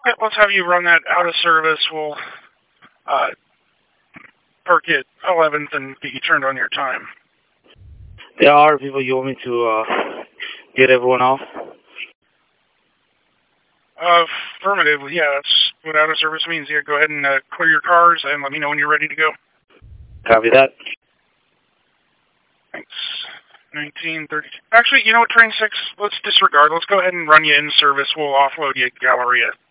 let's have you run that out of service. We'll park it 11th and get you turned on your time. There are people you want me to get everyone off? Affirmative. Yeah, that's what out of service means. Yeah, go ahead and clear your cars and let me know when you're ready to go. Copy that. Thanks. 1930. Actually, you know what, Train 6? Let's disregard. Let's go ahead and run you in service. We'll offload you at Galleria.